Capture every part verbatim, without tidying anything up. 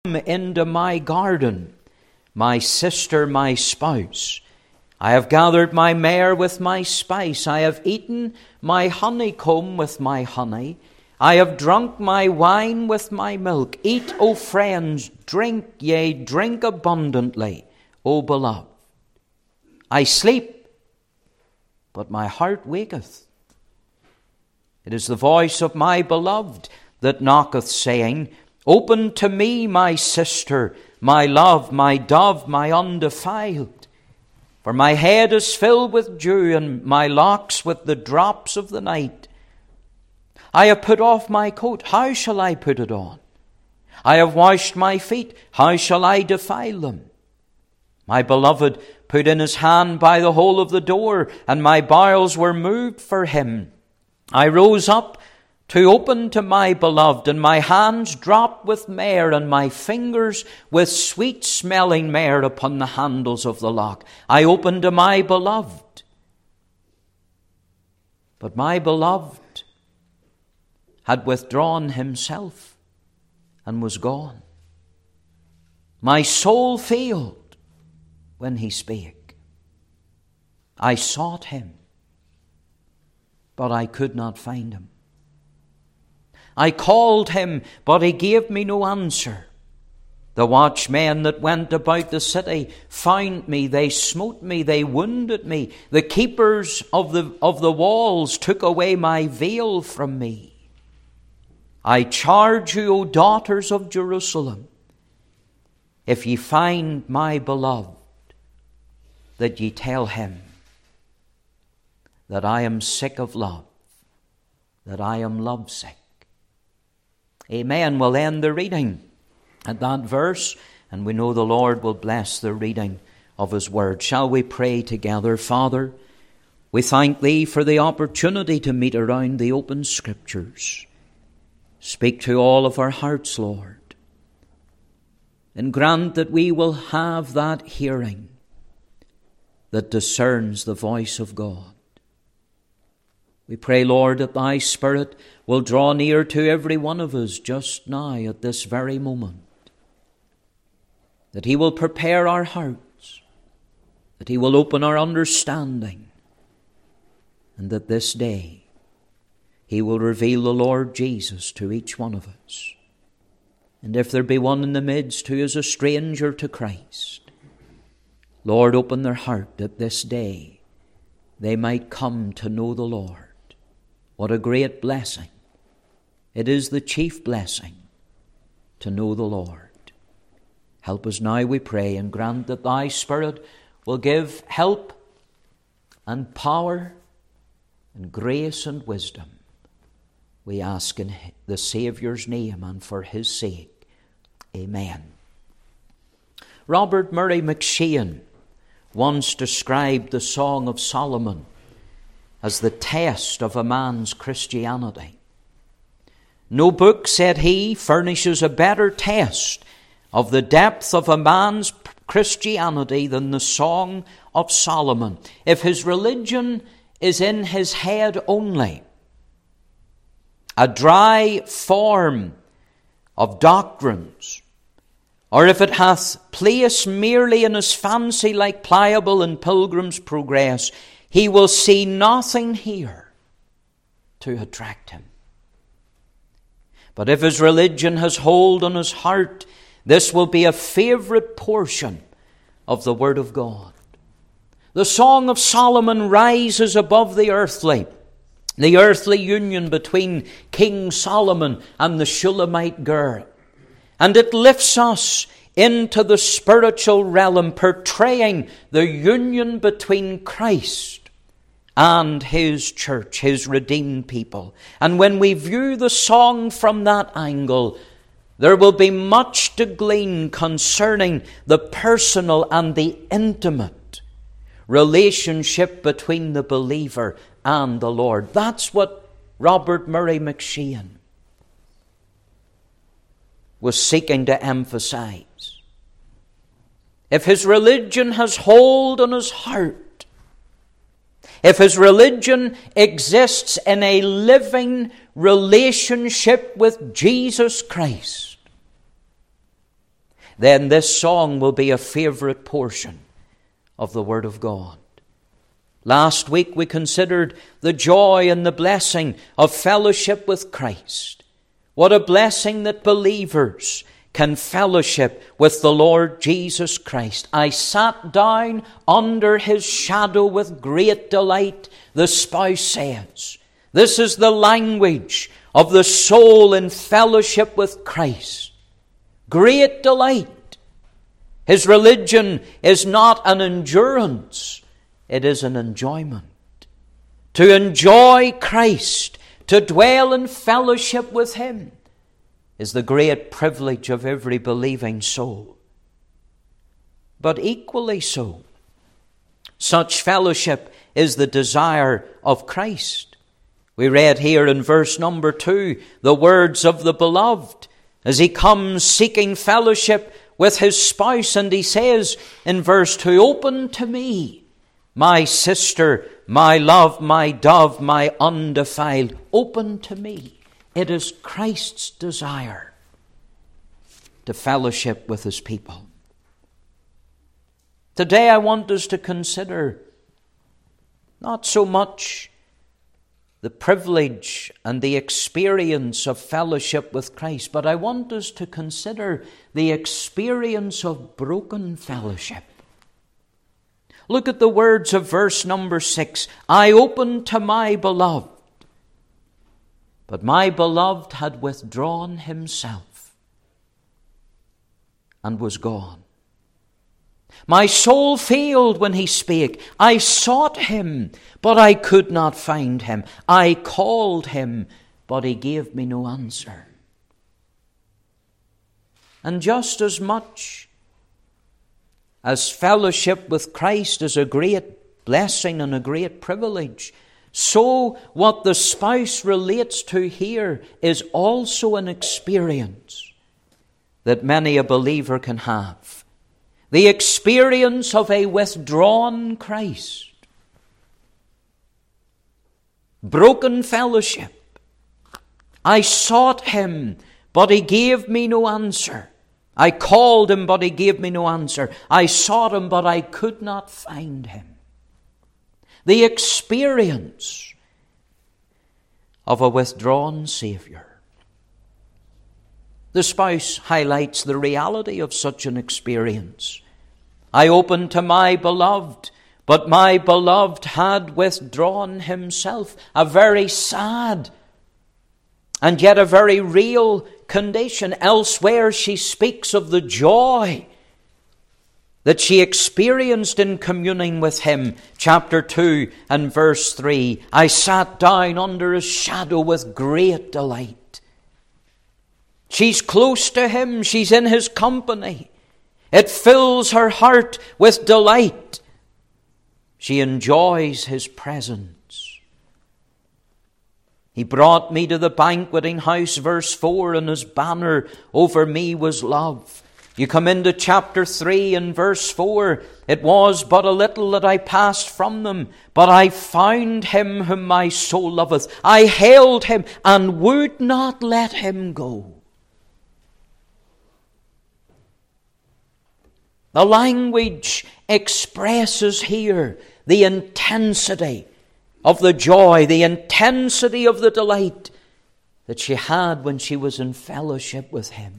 into my garden, my sister, my spouse. I have gathered my myrrh with my spice. I have eaten my honeycomb with my honey. I have drunk my wine with my milk. Eat, O friends, drink, yea, drink abundantly, O beloved. I sleep, but my heart waketh. It is the voice of my beloved that knocketh, saying, Open to me, my sister, my love, my dove, my undefiled. For my head is filled with dew, and my locks with the drops of the night. I have put off my coat, how shall I put it on? I have washed my feet, how shall I defile them? My beloved put in his hand by the hole of the door, and my bowels were moved for him. I rose up to open to my beloved, and my hands dropped with myrrh, and my fingers with sweet-smelling myrrh upon the handles of the lock. I opened to my beloved, but my beloved had withdrawn himself and was gone. My soul failed when he spake. I sought him, but I could not find him. I called him, but he gave me no answer. The watchmen that went about the city found me. They smote me. They wounded me. The keepers of the, of the walls took away my veil from me. I charge you, O daughters of Jerusalem, if ye find my beloved, that ye tell him that I am sick of love, that I am lovesick. Amen. We'll end the reading at that verse, and we know the Lord will bless the reading of his word. Shall we pray together? Father, we thank thee for the opportunity to meet around the open scriptures. Speak to all of our hearts, Lord, and grant that we will have that hearing that discerns the voice of God. We pray, Lord, that thy Spirit will draw near to every one of us just now at this very moment. That he will prepare our hearts, that he will open our understanding, and that this day he will reveal the Lord Jesus to each one of us. And if there be one in the midst who is a stranger to Christ, Lord, open their heart that this day they might come to know the Lord. What a great blessing. It is the chief blessing to know the Lord. Help us now, we pray, and grant that thy Spirit will give help and power and grace and wisdom. We ask in the Saviour's name and for his sake. Amen. Robert Murray McCheyne once described the Song of Solomon as the test of a man's Christianity. No book, said he, furnishes a better test of the depth of a man's Christianity than the Song of Solomon. If his religion is in his head only, a dry form of doctrines, or if it hath place merely in his fancy like Pliable in Pilgrim's Progress, he will see nothing here to attract him. But if his religion has hold on his heart, this will be a favorite portion of the Word of God. The Song of Solomon rises above the earthly, the earthly union between King Solomon and the Shulamite girl. And it lifts us into the spiritual realm, portraying the union between Christ and his church, his redeemed people. And when we view the song from that angle, there will be much to glean concerning the personal and the intimate relationship between the believer and the Lord. That's what Robert Murray McCheyne was seeking to emphasize. If his religion has hold on his heart, if his religion exists in a living relationship with Jesus Christ, then this song will be a favorite portion of the Word of God. Last week we considered the joy and the blessing of fellowship with Christ. What a blessing that believers can fellowship with the Lord Jesus Christ. I sat down under his shadow with great delight, the spouse says. This is the language of the soul in fellowship with Christ. Great delight. His religion is not an endurance, it is an enjoyment. To enjoy Christ, to dwell in fellowship with him, is the great privilege of every believing soul. But equally so, such fellowship is the desire of Christ. We read here in verse number two the words of the beloved as he comes seeking fellowship with his spouse, and he says in verse two, "Open to me, my sister, my love, my dove, my undefiled, open to me." It is Christ's desire to fellowship with his people. Today I want us to consider not so much the privilege and the experience of fellowship with Christ, but I want us to consider the experience of broken fellowship. Look at the words of verse number six. "I opened to my beloved, but my beloved had withdrawn himself and was gone. My soul failed when he spake. I sought him, but I could not find him. I called him, but he gave me no answer." And just as much as fellowship with Christ is a great blessing and a great privilege, so what the spouse relates to here is also an experience that many a believer can have. The experience of a withdrawn Christ. Broken fellowship. I sought him, but he gave me no answer. I called him, but he gave me no answer. I sought him, but I could not find him. The experience of a withdrawn Savior. The spouse highlights the reality of such an experience. I opened to my beloved, but my beloved had withdrawn himself. A very sad and yet a very real condition. Elsewhere she speaks of the joy that she experienced in communing with him. Chapter two and verse three. I sat down under his shadow with great delight. She's close to him. She's in his company. It fills her heart with delight. She enjoys his presence. He brought me to the banqueting house, verse four, and his banner over me was love. You come into chapter three and verse four. It was but a little that I passed from them, but I found him whom my soul loveth. I held him and would not let him go. The language expresses here the intensity of the joy, the intensity of the delight that she had when she was in fellowship with him.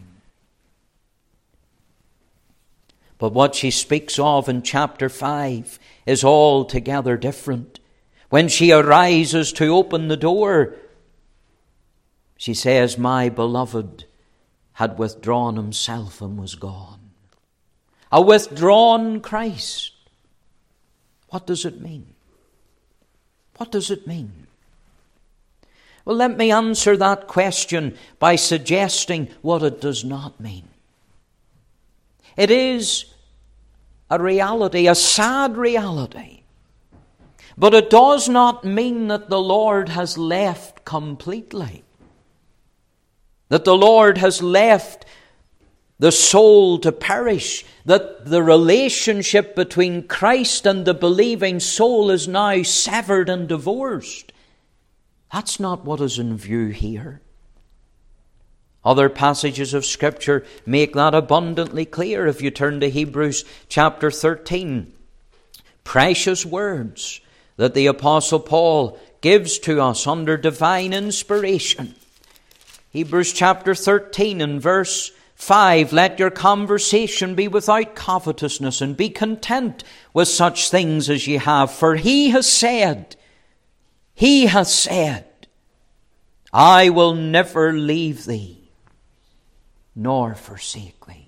But what she speaks of in chapter five is altogether different. When she arises to open the door, she says, my beloved had withdrawn himself and was gone. A withdrawn Christ. What does it mean? What does it mean? Well, let me answer that question by suggesting what it does not mean. It is a reality, a sad reality. But it does not mean that the Lord has left completely. That the Lord has left the soul to perish. That the relationship between Christ and the believing soul is now severed and divorced. That's not what is in view here. Other passages of Scripture make that abundantly clear. If you turn to Hebrews chapter thirteen, precious words that the Apostle Paul gives to us under divine inspiration. Hebrews chapter thirteen and verse five, let your conversation be without covetousness, and be content with such things as ye have. For he has said, he has said, I will never leave thee, nor forsake thee.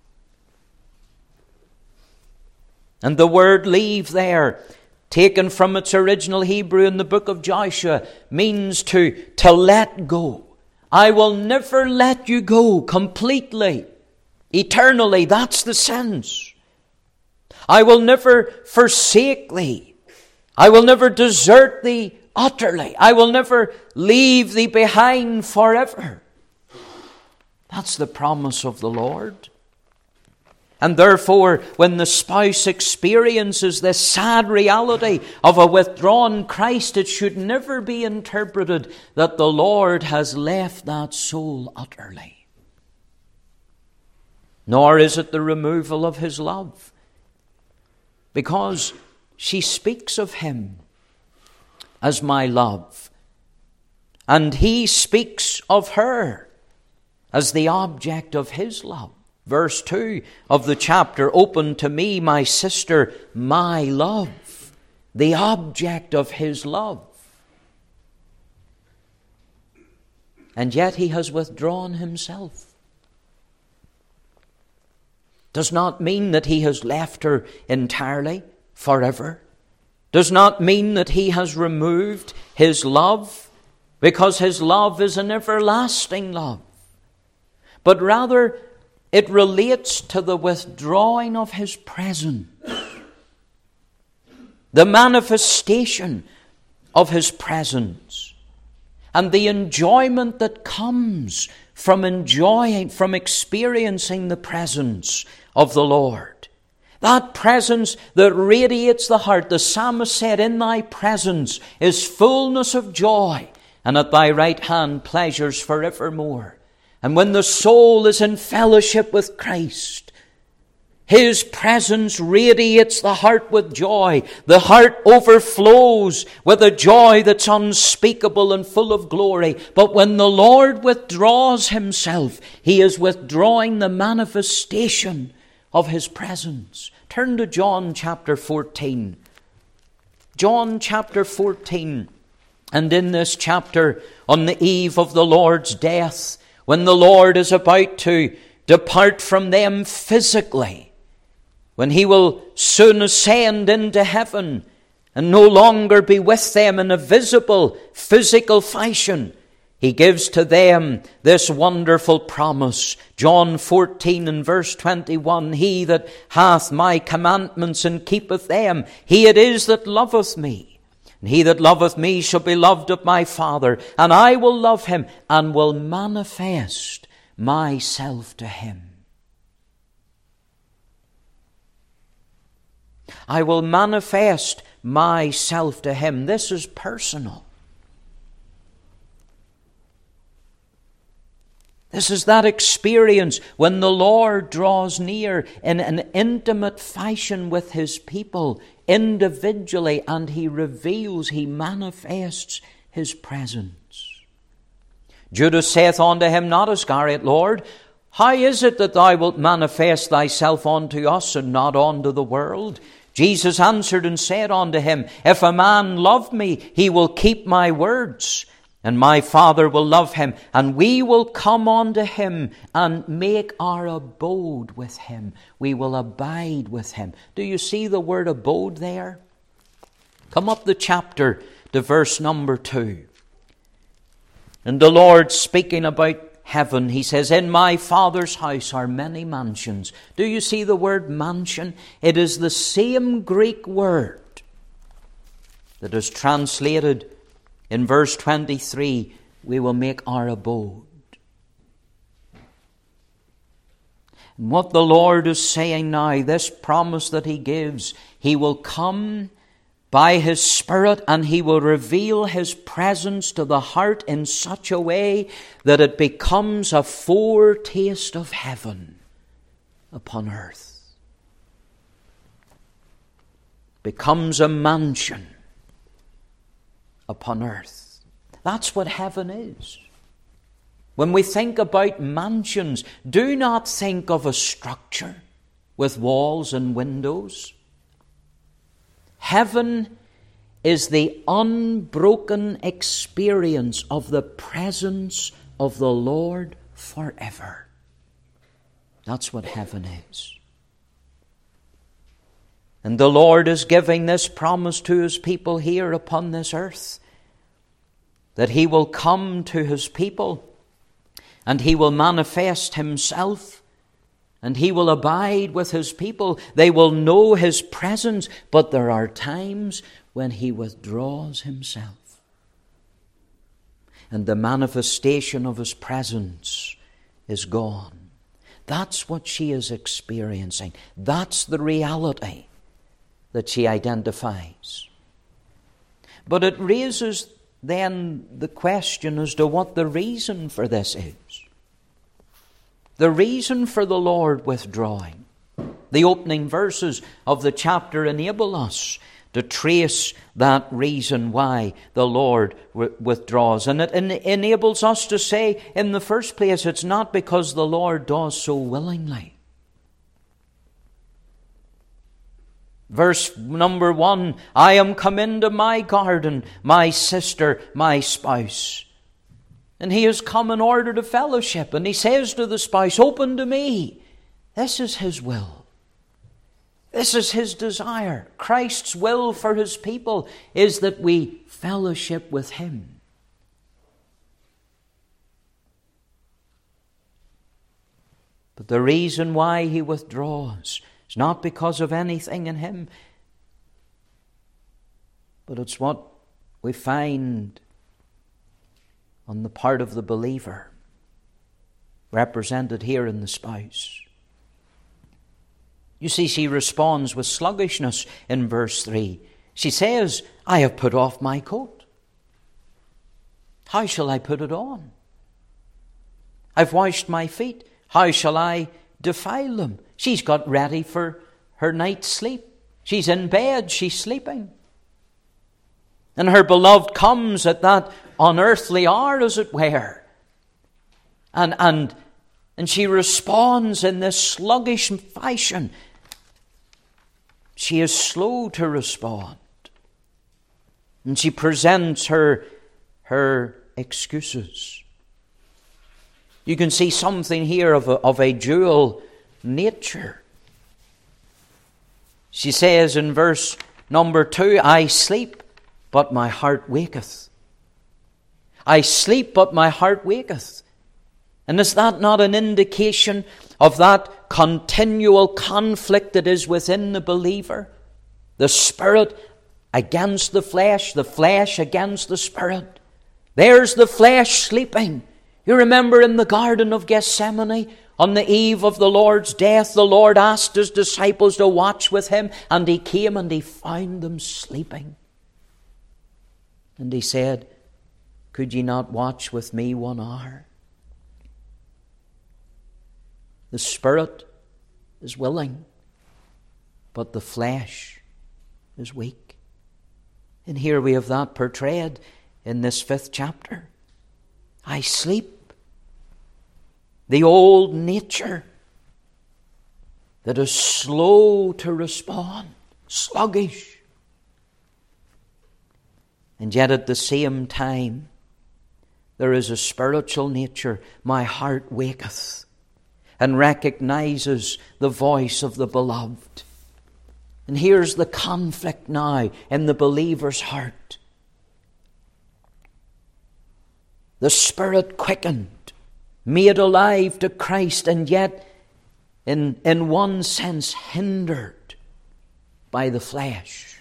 And the word leave there, taken from its original Hebrew in the book of Joshua, means to, to let go. I will never let you go completely, eternally. That's the sense. I will never forsake thee. I will never desert thee utterly. I will never leave thee behind forever. That's the promise of the Lord. And therefore, when the spouse experiences this sad reality of a withdrawn Christ, it should never be interpreted that the Lord has left that soul utterly. Nor is it the removal of his love, because she speaks of him as my love, and he speaks of her as the object of his love. Verse two of the chapter, open to me, my sister, my love, the object of his love. And yet he has withdrawn himself. Does not mean that he has left her entirely, forever. Does not mean that he has removed his love, because his love is an everlasting love. But rather, it relates to the withdrawing of his presence, the manifestation of his presence, and the enjoyment that comes from enjoying, from experiencing the presence of the Lord. That presence that radiates the heart. The psalmist said, in thy presence is fullness of joy, and at thy right hand pleasures forevermore. And when the soul is in fellowship with Christ, his presence radiates the heart with joy. The heart overflows with a joy that's unspeakable and full of glory. But when the Lord withdraws himself, he is withdrawing the manifestation of his presence. Turn to John chapter fourteen. John chapter fourteen. And in this chapter, on the eve of the Lord's death, when the Lord is about to depart from them physically, when he will soon ascend into heaven and no longer be with them in a visible, physical fashion, he gives to them this wonderful promise. John fourteen and verse twenty-one, he that hath my commandments and keepeth them, he it is that loveth me. And he that loveth me shall be loved of my Father, and I will love him, and will manifest myself to him. I will manifest myself to him. This is personal. This is that experience when the Lord draws near in an intimate fashion with his people individually, and he reveals, he manifests his presence. Judas saith unto him, not Iscariot, Lord, how is it that thou wilt manifest thyself unto us and not unto the world? Jesus answered and said unto him, if a man love me, he will keep my words. And my Father will love him, and we will come unto him and make our abode with him. We will abide with him. Do you see the word abode there? Come up the chapter to verse number two. And the Lord speaking about heaven, he says, in my Father's house are many mansions. Do you see the word mansion? It is the same Greek word that is translated in verse twenty-three, we will make our abode. And what the Lord is saying now, this promise that he gives, he will come by His Spirit, and He will reveal His presence to the heart in such a way that it becomes a foretaste of heaven upon earth. Becomes a mansion upon earth. That's what heaven is. When we think about mansions, do not think of a structure with walls and windows. Heaven is the unbroken experience of the presence of the Lord forever. That's what heaven is. And the Lord is giving this promise to His people here upon this earth, that He will come to His people and He will manifest Himself and He will abide with His people. They will know His presence, but there are times when He withdraws Himself. And the manifestation of His presence is gone. That's what she is experiencing. That's the reality that she identifies. But it raises then the question as to what the reason for this is. The reason for the Lord withdrawing. The opening verses of the chapter enable us to trace that reason why the Lord withdraws. And it en- enables us to say, in the first place, it's not because the Lord does so willingly. Verse number one, I am come into my garden, my sister, my spouse. And he has come in order to fellowship. And he says to the spouse, open to me. This is his will. This is his desire. Christ's will for his people is that we fellowship with him. But the reason why he withdraws is not because of anything in him, but it's what we find on the part of the believer, represented here in the spouse. You see, she responds with sluggishness in verse three. She says, I have put off my coat. How shall I put it on? I've washed my feet. How shall I defile them? She's got ready for her night's sleep. She's in bed. She's sleeping. And her beloved comes at that unearthly hour, as it were. And, and, and she responds in this sluggish fashion. She is slow to respond. And she presents her, her excuses. You can see something here of a, of a dual nature. She says in verse number two, I sleep, but my heart waketh. I sleep, but my heart waketh. And is that not an indication of that continual conflict that is within the believer? The spirit against the flesh, the flesh against the spirit. There's the flesh sleeping. You remember in the Garden of Gethsemane, on the eve of the Lord's death, the Lord asked his disciples to watch with him, and he came and he found them sleeping. And he said, could ye not watch with me one hour? The spirit is willing, but the flesh is weak. And here we have that portrayed in this fifth chapter. I sleep. The old nature that is slow to respond, sluggish. And yet at the same time, there is a spiritual nature. My heart waketh and recognizes the voice of the beloved. And here's the conflict now in the believer's heart. The spirit quickened, made alive to Christ, and yet in, in one sense hindered by the flesh.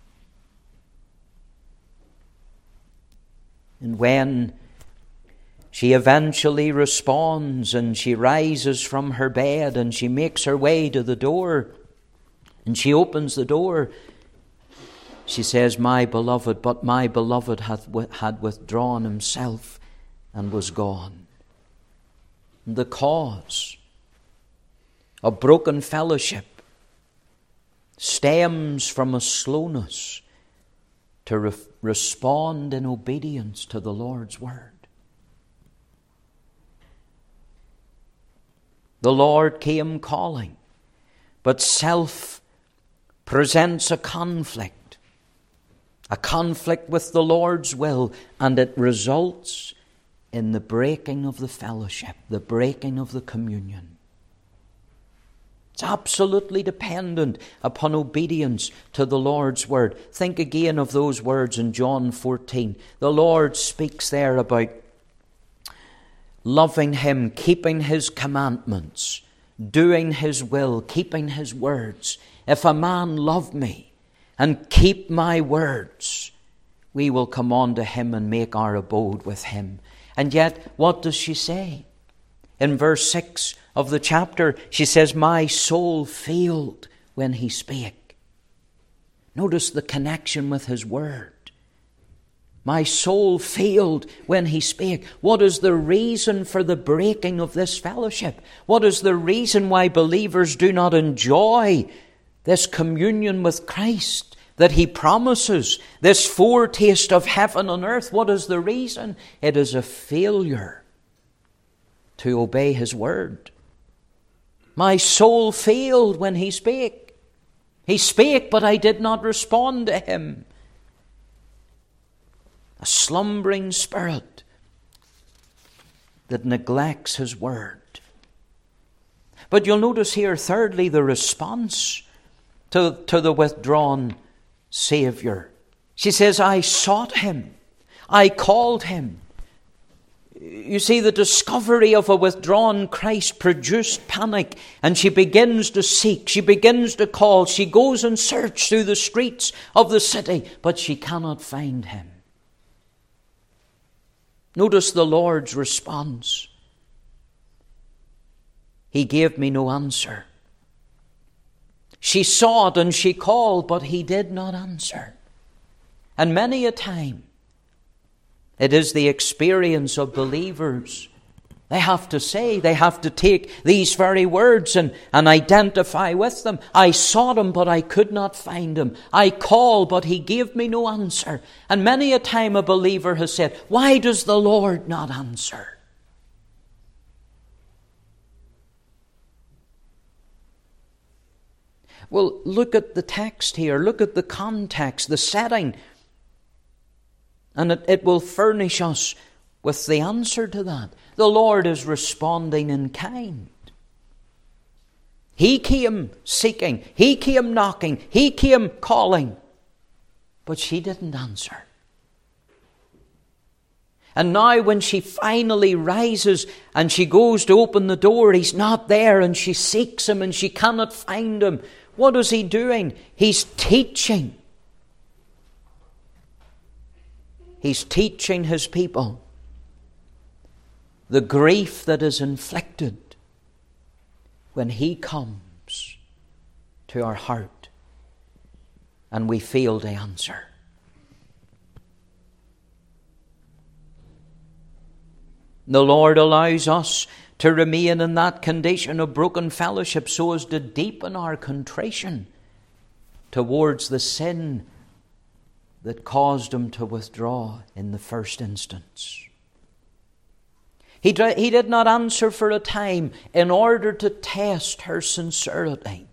And when she eventually responds and she rises from her bed and she makes her way to the door and she opens the door, She says, my beloved, but my beloved hath, had withdrawn himself and was gone. The cause of broken fellowship stems from a slowness to re- respond in obedience to the Lord's word. The Lord came calling, but self presents a conflict, a conflict with the Lord's will, and it results in the breaking of the fellowship, the breaking of the communion. It's absolutely dependent upon obedience to the Lord's word. Think again of those words in John fourteen. The Lord speaks there about loving Him, keeping His commandments, doing His will, keeping His words. If a man love me and keep my words, we will come unto Him and make our abode with Him. And yet, what does she say? In verse six of the chapter, she says, my soul failed when He spake. Notice the connection with His word. My soul failed when He spake. What is the reason for the breaking of this fellowship? What is the reason why believers do not enjoy this communion with Christ that He promises, this foretaste of heaven on earth? What is the reason? It is a failure to obey His word. My soul failed when He spake. He spake, but I did not respond to Him. A slumbering spirit that neglects His word. But you'll notice here, thirdly, the response to, to the withdrawn Savior. She says, I sought Him. I called Him. You see, the discovery of a withdrawn Christ produced panic, and she begins to seek, she begins to call, she goes and searches through the streets of the city, but she cannot find Him. Notice the Lord's response. He gave me no answer. She sought and she called, but He did not answer. And many a time, it is the experience of believers. They have to say, they have to take these very words and, and identify with them. I sought Him, but I could not find Him. I called, but He gave me no answer. And many a time a believer has said, why does the Lord not answer? Well, look at the text here. Look at the context, the setting. And it, it will furnish us with the answer to that. The Lord is responding in kind. He came seeking. He came knocking. He came calling. But she didn't answer. And now when she finally rises and she goes to open the door, He's not there, and she seeks Him and she cannot find Him. What is He doing? He's teaching. He's teaching His people the grief that is inflicted when He comes to our heart and we fail to answer. The Lord allows us to remain in that condition of broken fellowship so as to deepen our contrition towards the sin that caused Him to withdraw in the first instance. He, he did not answer for a time in order to test her sincerity.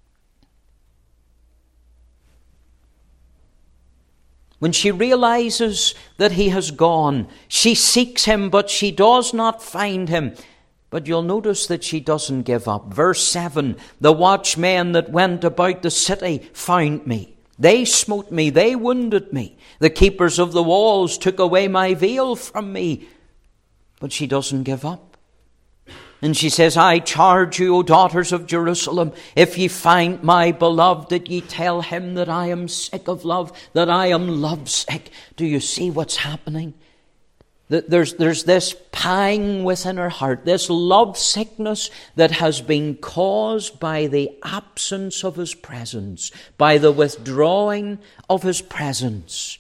When she realizes that He has gone, she seeks Him, but she does not find Him. But you'll notice that she doesn't give up. Verse seven, the watchmen that went about the city found me. They smote me, they wounded me. The keepers of the walls took away my veil from me. But she doesn't give up. And she says, I charge you, O daughters of Jerusalem, if ye find my beloved, that ye tell him that I am sick of love, that I am lovesick. Do you see what's happening? There's, there's this pang within her heart, this love sickness that has been caused by the absence of His presence, by the withdrawing of His presence.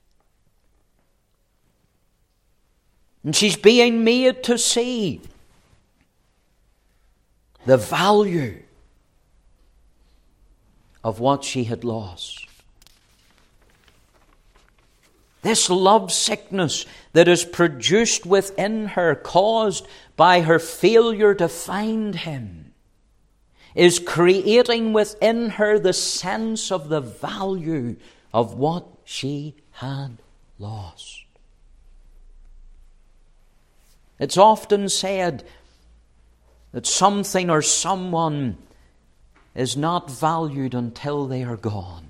And she's being made to see the value of what she had lost. This love sickness that is produced within her, caused by her failure to find Him, is creating within her the sense of the value of what she had lost. It's often said that something or someone is not valued until they are gone.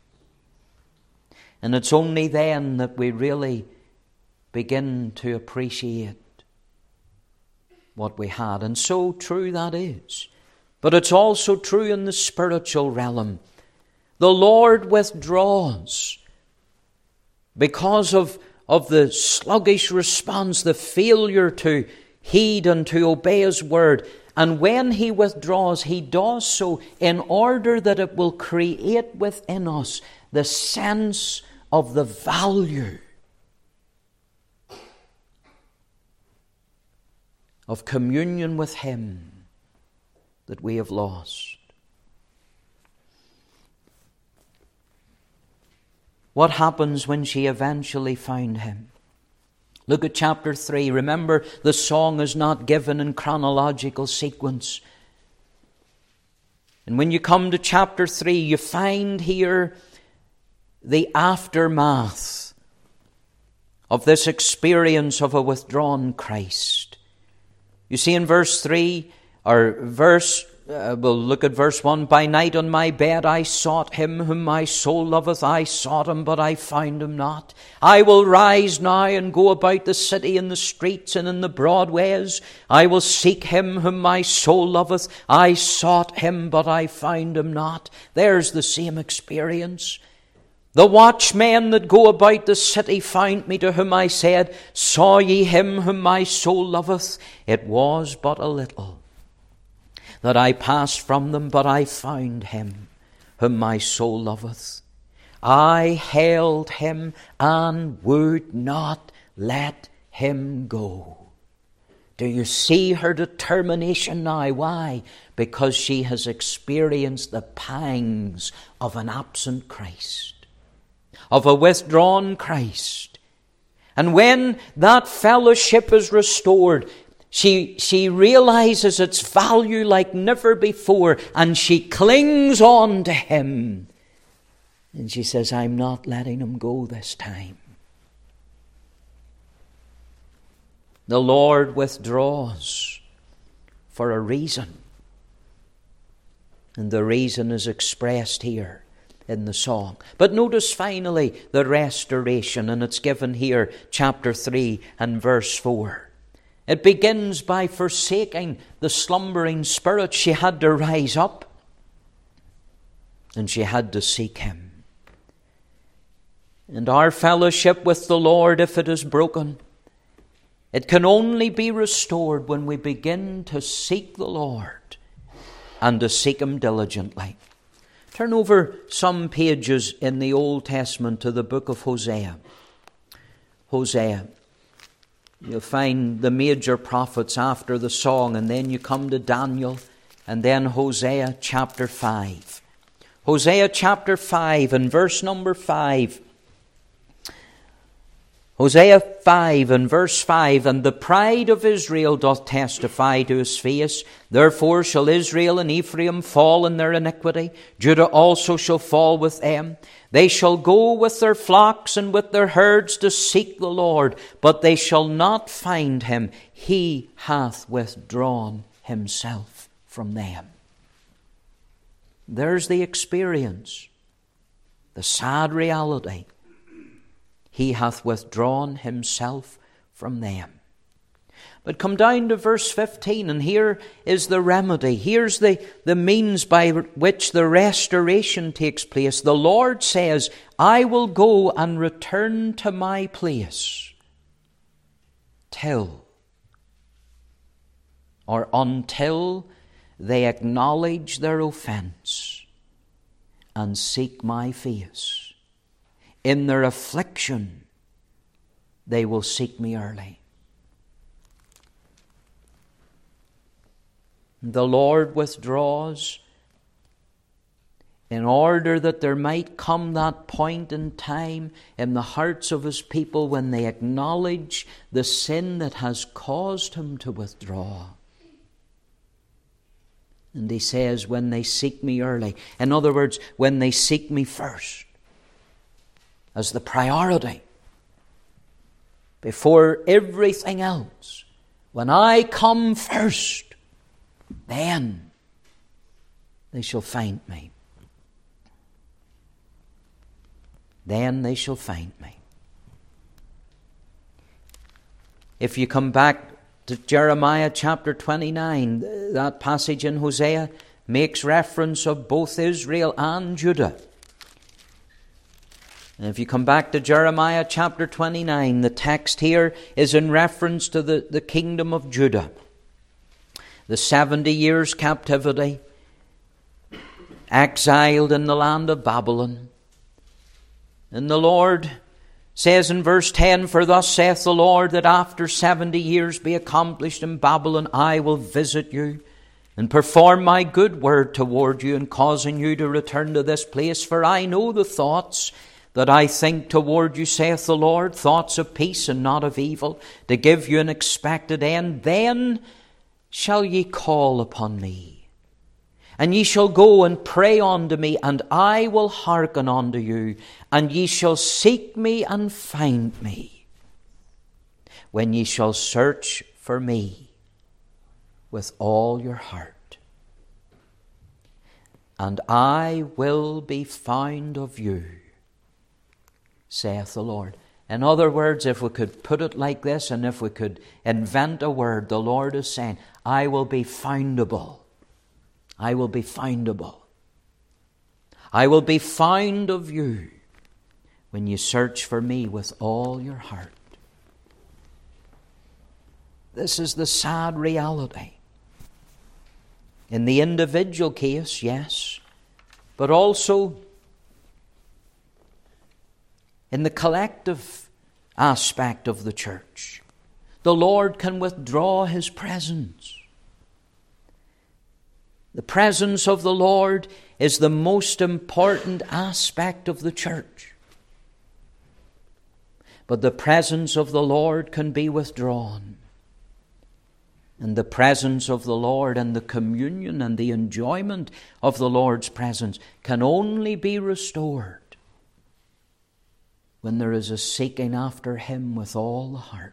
And it's only then that we really begin to appreciate what we had. And so true that is. But it's also true in the spiritual realm. The Lord withdraws because of, of the sluggish response, the failure to heed and to obey His word. And when He withdraws, He does so in order that it will create within us the sense of the value of communion with Him that we have lost. What happens when she eventually found Him? Look at chapter three. Remember, the song is not given in chronological sequence. And when you come to chapter three, you find here the aftermath of this experience of a withdrawn Christ. You see in verse three, or verse, uh, we'll look at verse one. By night on my bed I sought Him whom my soul loveth. I sought Him, but I found Him not. I will rise now and go about the city in the streets and in the broad ways. I will seek Him whom my soul loveth. I sought Him, but I found Him not. There's the same experience. The watchmen that go about the city found me, to whom I said, Saw ye Him whom my soul loveth? It was but a little that I passed from them, but I found Him whom my soul loveth. I held Him and would not let Him go. Do you see her determination now? Why? Because she has experienced the pangs of an absent Christ, of a withdrawn Christ. And when that fellowship is restored, she, she realizes its value like never before, and she clings on to Him. And she says, I'm not letting Him go this time. The Lord withdraws for a reason. And the reason is expressed here in the song. But notice finally the restoration, and it's given here, chapter three and verse four. It begins by forsaking the slumbering spirit. She had to rise up and she had to seek Him. And our fellowship with the Lord, if it is broken, it can only be restored when we begin to seek the Lord and to seek Him diligently. Turn over some pages in the Old Testament to the book of Hosea. Hosea. You'll find the major prophets after the song, and then you come to Daniel, and then Hosea chapter five. Hosea chapter five and verse number five. Hosea five and verse five, And the pride of Israel doth testify to His face. Therefore shall Israel and Ephraim fall in their iniquity. Judah also shall fall with them. They shall go with their flocks and with their herds to seek the Lord, but they shall not find Him. He hath withdrawn Himself from them. There's the experience, the sad reality. He hath withdrawn Himself from them. But come down to verse fifteen, and here is the remedy. Here's the, the means by which the restoration takes place. The Lord says, I will go and return to my place. till or until they acknowledge their offense and seek my face. In their affliction, they will seek me early. The Lord withdraws in order that there might come that point in time in the hearts of His people when they acknowledge the sin that has caused Him to withdraw. And He says, when they seek me early. In other words, when they seek me first as the priority before everything else. When I come first, then they shall find me. Then they shall find me. If you come back to Jeremiah chapter twenty-nine, that passage in Hosea makes reference of both Israel and Judah. And if you come back to Jeremiah chapter twenty-nine, the text here is in reference to the, the kingdom of Judah. The seventy years captivity, exiled in the land of Babylon. And the Lord says in verse ten, for thus saith the Lord, that after seventy years be accomplished in Babylon, I will visit you and perform my good word toward you, and causing you to return to this place. For I know the thoughts that I think toward you, saith the Lord, thoughts of peace and not of evil, to give you an expected end. Then shall ye call upon me, and ye shall go and pray unto me, and I will hearken unto you, and ye shall seek me and find me, when ye shall search for me with all your heart. And I will be found of you, saith the Lord. In other words, if we could put it like this, and if we could invent a word, the Lord is saying, I will be foundable. I will be foundable. I will be found of you when you search for me with all your heart. This is the sad reality. In the individual case, yes, but also in the collective aspect of the church. The Lord can withdraw His presence. The presence of the Lord is the most important aspect of the church. But the presence of the Lord can be withdrawn. And the presence of the Lord and the communion and the enjoyment of the Lord's presence can only be restored when there is a seeking after Him with all the heart.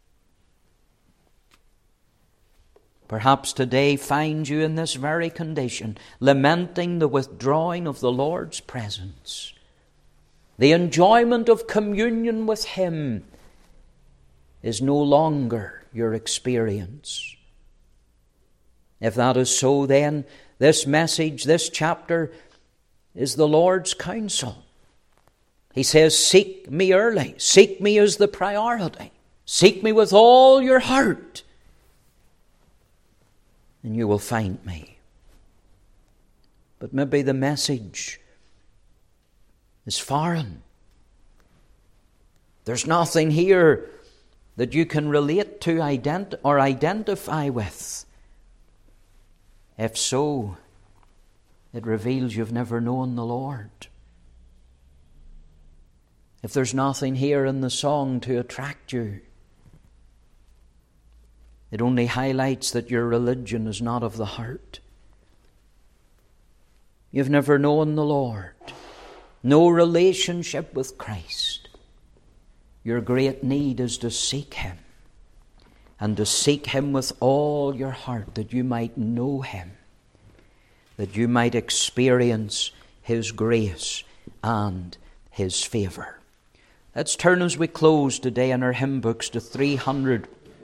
Perhaps today finds you in this very condition, lamenting the withdrawing of the Lord's presence. The enjoyment of communion with Him is no longer your experience. If that is so, then this message, this chapter, is the Lord's counsel. He says, seek me early. Seek me as the priority. Seek me with all your heart, and you will find me. But maybe the message is foreign. There's nothing here that you can relate to ident- or identify with. If so, it reveals you've never known the Lord. If there's nothing here in the song to attract you, it only highlights that your religion is not of the heart. You've never known the Lord. No relationship with Christ. Your great need is to seek Him, and to seek Him with all your heart, that you might know Him, that you might experience His grace and His favour. Let's turn as we close today in our hymn books to three hundred